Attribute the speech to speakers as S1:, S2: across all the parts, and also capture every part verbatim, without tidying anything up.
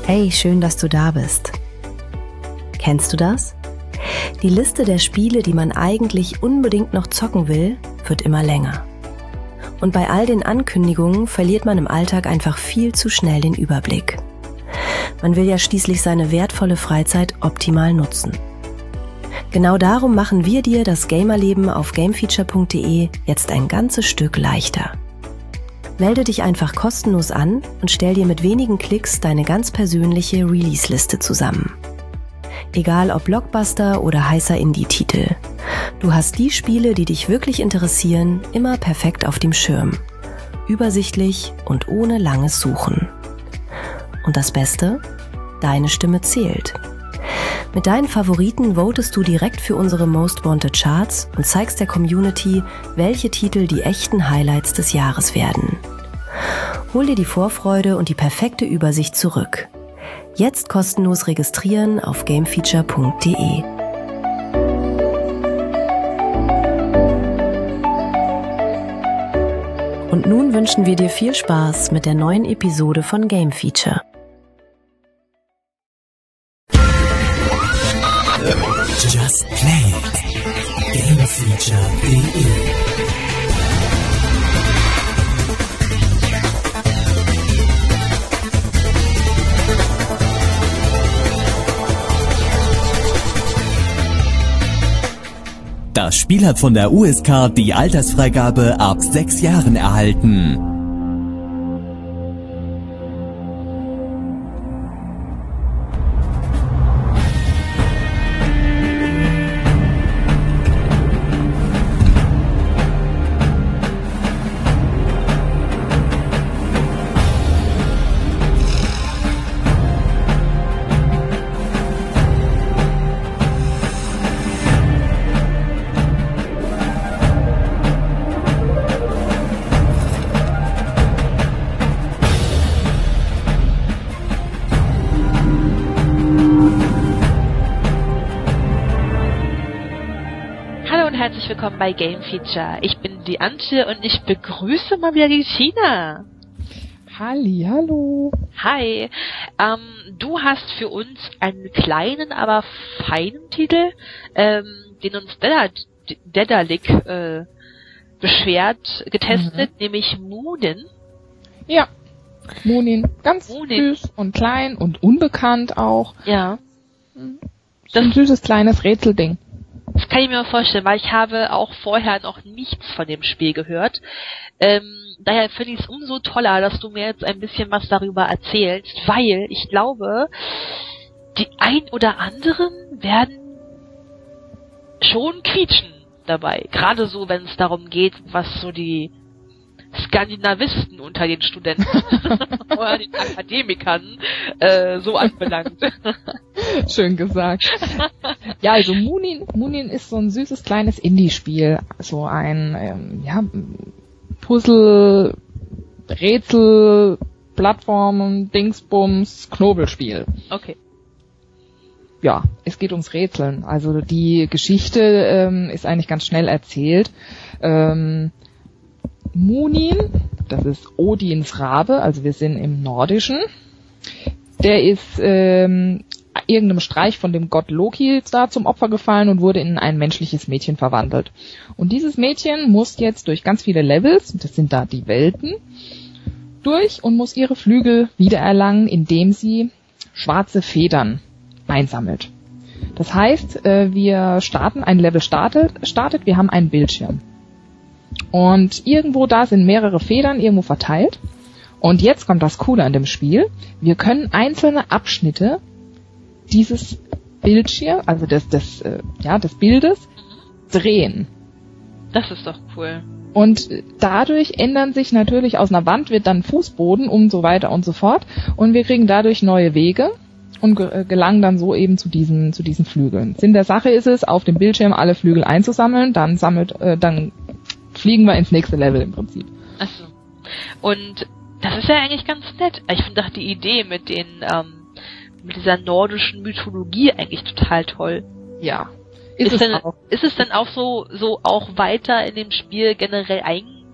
S1: Hey, schön, dass du da bist. Kennst du das? Die Liste der Spiele, die man eigentlich unbedingt noch zocken will, wird immer länger. Und bei all den Ankündigungen verliert man im Alltag einfach viel zu schnell den Überblick. Man will ja schließlich seine wertvolle Freizeit optimal nutzen. Genau darum machen wir dir das Gamerleben auf gamefeature punkt de jetzt ein ganzes Stück leichter. Melde dich einfach kostenlos an und stell dir mit wenigen Klicks deine ganz persönliche Release-Liste zusammen. Egal ob Blockbuster oder heißer Indie-Titel. Du hast die Spiele, die dich wirklich interessieren, immer perfekt auf dem Schirm. Übersichtlich und ohne langes Suchen. Und das Beste? Deine Stimme zählt. Mit deinen Favoriten votest du direkt für unsere Most Wanted Charts und zeigst der Community, welche Titel die echten Highlights des Jahres werden. Hol dir die Vorfreude und die perfekte Übersicht zurück. Jetzt kostenlos registrieren auf gamefeature punkt de. Und nun wünschen wir dir viel Spaß mit der neuen Episode von Game Feature.
S2: Just Play It. gamefeature punkt de. Das Spiel hat von der U S K die Altersfreigabe ab sechs Jahren erhalten.
S3: Willkommen bei Game Feature. Ich bin die Antje und ich begrüße mal wieder die Tina.
S4: Halli, hallo.
S3: Hi. Ähm, du hast für uns einen kleinen, aber feinen Titel, ähm, den uns Dedalic äh, beschwert, getestet, mhm. nämlich Moonin.
S4: Ja, Moonin. Ganz
S3: Moonin.
S4: Süß und klein und unbekannt auch.
S3: Ja.
S4: Das ist ein süßes kleines Rätselding.
S3: Das kann ich mir vorstellen, weil ich habe auch vorher noch nichts von dem Spiel gehört. Ähm, daher finde ich es umso toller, dass du mir jetzt ein bisschen was darüber erzählst, weil ich glaube, die ein oder anderen werden schon quietschen dabei. Gerade so, wenn es darum geht, was so die Skandinavisten unter den Studenten oder den Akademikern äh, so anbelangt.
S4: Schön gesagt. Ja, also Moonin, Moonin ist so ein süßes kleines Indie-Spiel. So ein ähm, ja, Puzzle, Rätsel, Plattformen, Dingsbums, Knobelspiel.
S3: Okay.
S4: Ja, es geht ums Rätseln. Also die Geschichte ähm, ist eigentlich ganz schnell erzählt. Ähm, Moonin, das ist Odins Rabe, also wir sind im Nordischen. Der ist ähm, irgendeinem Streich von dem Gott Loki da zum Opfer gefallen und wurde in ein menschliches Mädchen verwandelt. Und dieses Mädchen muss jetzt durch ganz viele Levels, das sind da die Welten, durch und muss ihre Flügel wiedererlangen, indem sie schwarze Federn einsammelt. Das heißt, wir starten, ein Level startet, startet, wir haben einen Bildschirm. Und irgendwo da sind mehrere Federn irgendwo verteilt. Und jetzt kommt das Coole an dem Spiel. Wir können einzelne Abschnitte dieses Bildschirm, also des, des, äh, ja, des Bildes, drehen.
S3: Das ist doch cool.
S4: Und dadurch ändern sich natürlich, aus einer Wand wird dann Fußboden und so weiter und so fort. Und wir kriegen dadurch neue Wege und ge- gelangen dann so eben zu diesen, zu diesen Flügeln. Sinn der Sache ist es, auf dem Bildschirm alle Flügel einzusammeln, dann sammelt, äh, dann fliegen wir ins nächste Level im Prinzip.
S3: Ach so. Und das ist ja eigentlich ganz nett. Ich finde auch die Idee mit den, ähm, mit dieser nordischen Mythologie eigentlich total toll.
S4: Ja.
S3: Ist, ist, es, denn, auch. ist es dann auch so, so auch weiter in dem Spiel generell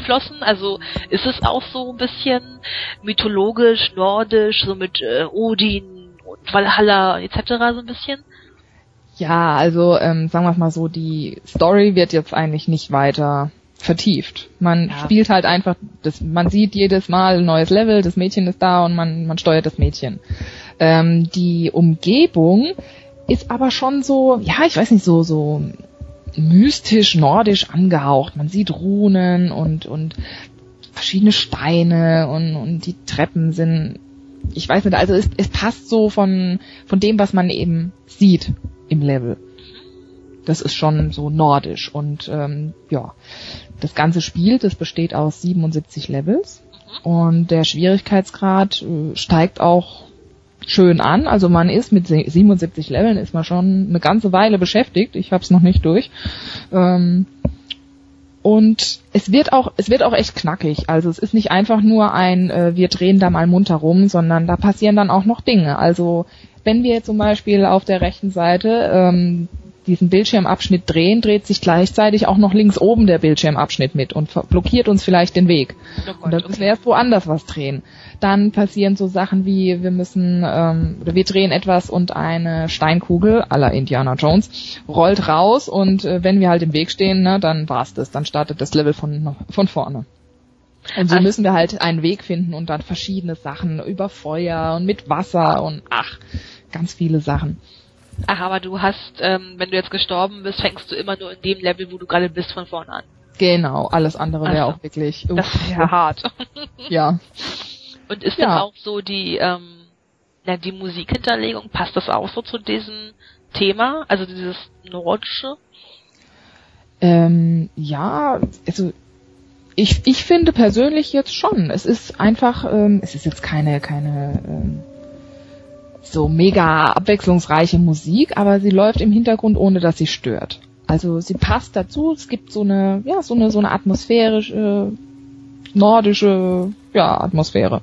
S3: eingeflossen? Also ist es auch so ein bisschen mythologisch, nordisch, so mit äh, Odin und Valhalla et cetera so ein bisschen?
S4: Ja, also ähm, sagen wir mal so, die Story wird jetzt eigentlich nicht weiter vertieft. Man ja. spielt halt einfach, das, man sieht jedes Mal ein neues Level, das Mädchen ist da und man, man steuert das Mädchen. Ähm, die Umgebung ist aber schon so, ja, ich weiß nicht, so so mystisch, nordisch angehaucht. Man sieht Runen und und verschiedene Steine und und die Treppen sind, ich weiß nicht, also es, es passt so von von dem, was man eben sieht im Level. Das ist schon so nordisch und ähm, ja, das ganze Spiel, das besteht aus siebenundsiebzig Levels und der Schwierigkeitsgrad äh, steigt auch schön an. Also man ist mit siebenundsiebzig Leveln ist man schon eine ganze Weile beschäftigt. Ich habe es noch nicht durch. Ähm, und es wird auch es wird auch echt knackig. Also es ist nicht einfach nur ein äh, wir drehen da mal munter rum, sondern da passieren dann auch noch Dinge. Also wenn wir zum Beispiel auf der rechten Seite ähm, diesen Bildschirmabschnitt drehen, dreht sich gleichzeitig auch noch links oben der Bildschirmabschnitt mit und blockiert uns vielleicht den Weg. Oh Gott, und dann müssen wir erst woanders was drehen. Dann passieren so Sachen wie, wir müssen, ähm, oder wir drehen etwas und eine Steinkugel à la Indiana Jones rollt raus und äh, wenn wir halt im Weg stehen, ne, dann war's das. Dann startet das Level von, von vorne. Und so müssen wir halt einen Weg finden und dann verschiedene Sachen über Feuer und mit Wasser und ach, ganz viele Sachen.
S3: Ach, aber du hast, ähm, wenn du jetzt gestorben bist, fängst du immer nur in dem Level, wo du gerade bist, von vorne an.
S4: Genau, alles andere wäre auch wirklich...
S3: Uff, das wäre hart.
S4: Ja.
S3: Und ist
S4: ja.
S3: dann auch so die, ähm, ja, die Musikhinterlegung, passt das auch so zu diesem Thema? Also dieses Nordische?
S4: Ähm, ja, also ich, ich finde persönlich jetzt schon. Es ist einfach, ähm, es ist jetzt keine, keine... Ähm, so mega abwechslungsreiche Musik, aber sie läuft im Hintergrund, ohne dass sie stört. Also sie passt dazu, es gibt so eine, ja, so eine, so eine atmosphärische, nordische, ja, Atmosphäre.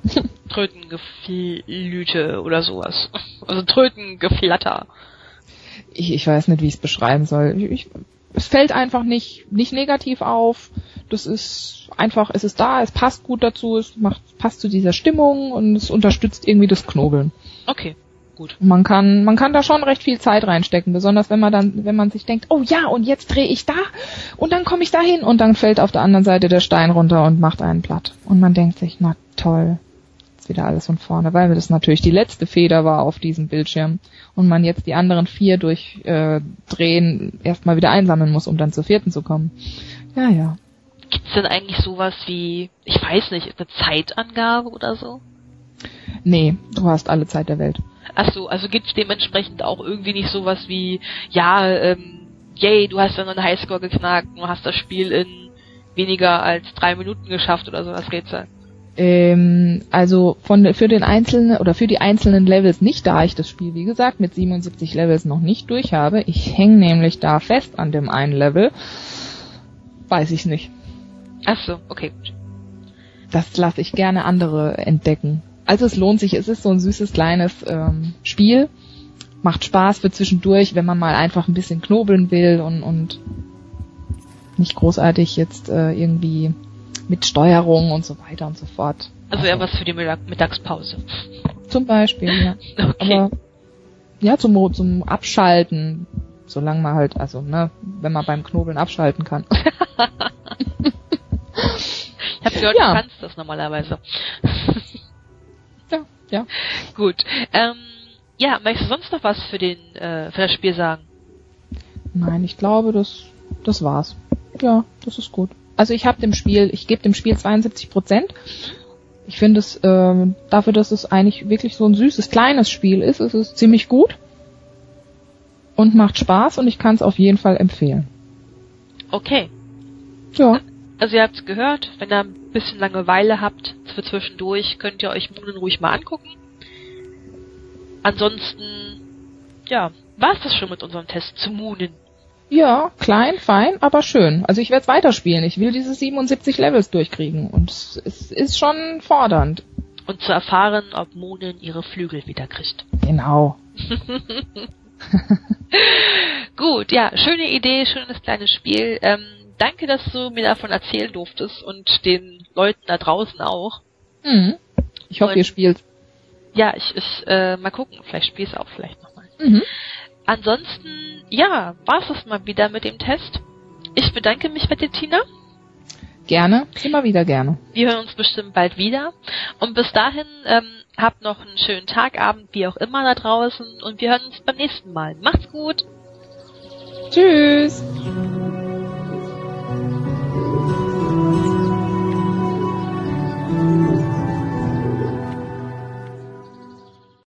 S3: Trötengeflüte oder sowas. Also Trötengeflatter.
S4: Ich, ich weiß nicht, wie ich es beschreiben soll. Ich, ich, es fällt einfach nicht, nicht negativ auf. Das ist einfach, es ist da, es passt gut dazu, es macht, passt zu dieser Stimmung und es unterstützt irgendwie das Knobeln.
S3: Okay. Gut.
S4: Man kann, man kann da schon recht viel Zeit reinstecken, besonders wenn man dann, wenn man sich denkt, oh ja, und jetzt drehe ich da und dann komme ich da hin und dann fällt auf der anderen Seite der Stein runter und macht einen platt. Und man denkt sich, na toll, jetzt wieder alles von vorne, weil das natürlich die letzte Feder war auf diesem Bildschirm und man jetzt die anderen vier durch äh, Drehen erstmal wieder einsammeln muss, um dann zur vierten zu kommen. Ja, ja.
S3: Gibt's denn eigentlich sowas wie, ich weiß nicht, eine Zeitangabe oder so?
S4: Nee, du hast alle Zeit der Welt.
S3: Ach so, also gibt's dementsprechend auch irgendwie nicht sowas wie, ja, ähm, yay, du hast dann einen Highscore geknackt, du hast das Spiel in weniger als drei Minuten geschafft oder so, das Rätsel.
S4: Ähm, also von für den einzelnen oder für die einzelnen Levels nicht, da ich das Spiel, wie gesagt, mit siebenundsiebzig Levels noch nicht durch habe. Ich hänge nämlich da fest an dem einen Level. Weiß ich nicht.
S3: Ach so, okay, gut.
S4: Das lasse ich gerne andere entdecken. Also es lohnt sich, es ist so ein süßes kleines ähm, Spiel, macht Spaß für zwischendurch, wenn man mal einfach ein bisschen knobeln will und, und nicht großartig jetzt äh, irgendwie mit Steuerung und so weiter und so fort.
S3: Also eher was für die Mittag- Mittagspause.
S4: Zum Beispiel, ja.
S3: Okay.
S4: Aber ja, zum, zum Abschalten, solange man halt, also ne, wenn man beim Knobeln abschalten kann.
S3: Ich hab gehört, ja. Du kannst das normalerweise.
S4: Ja, ja.
S3: Gut. Ähm, ja, möchtest du sonst noch was für den äh, für das Spiel sagen?
S4: Nein, ich glaube, das das war's. Ja, das ist gut. Also ich habe dem Spiel, ich gebe dem Spiel zweiundsiebzig Prozent. Ich finde es ähm, dafür, dass es eigentlich wirklich so ein süßes kleines Spiel ist, ist es ziemlich gut und macht Spaß und ich kann es auf jeden Fall empfehlen.
S3: Okay.
S4: Ja.
S3: Also ihr habt's gehört, wenn ihr ein bisschen Langeweile habt für zwischendurch, könnt ihr euch Moonen ruhig mal angucken. Ansonsten, ja, war's das schon mit unserem Test zu Moonen.
S4: Ja, klein, fein, aber schön. Also ich werde es weiterspielen. Ich will diese siebenundsiebzig Levels durchkriegen und es ist schon fordernd.
S3: Und zu erfahren, ob Moonen ihre Flügel wieder kriegt.
S4: Genau.
S3: Gut, ja, schöne Idee, schönes kleines Spiel. Ähm, danke, dass du mir davon erzählen durftest und den Leuten da draußen auch.
S4: Mhm. Ich hoffe,
S3: und,
S4: ihr spielt.
S3: Ja, ich, ich äh, mal gucken, vielleicht spiel's auch vielleicht nochmal.
S4: Mhm.
S3: Ansonsten, ja, war's das mal wieder mit dem Test. Ich bedanke mich bei dir, Tina.
S4: Gerne, immer wieder gerne.
S3: Wir hören uns bestimmt bald wieder. Und bis dahin, ähm, habt noch einen schönen Tag, Abend, wie auch immer da draußen. Und wir hören uns beim nächsten Mal. Macht's gut.
S4: Tschüss.